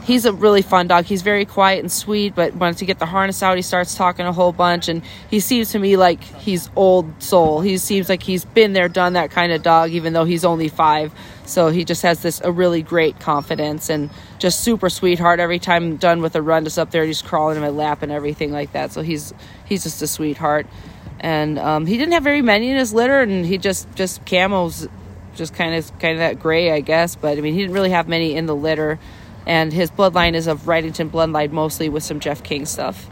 he's a really fun dog. He's very quiet and sweet, but once you get the harness out, he starts talking a whole bunch, and he seems to me like he's old soul. He seems like he's been there, done that kind of dog, even though he's only 5. So he just has a really great confidence and just super sweetheart. Every time I'm done with a run, just up there, he's crawling in my lap and everything like that. So he's just a sweetheart. And he didn't have very many in his litter, and he just Camo's just kind of that gray, I guess. But I mean, he didn't really have many in the litter. And his bloodline is of Wrightington bloodline mostly, with some Jeff King stuff.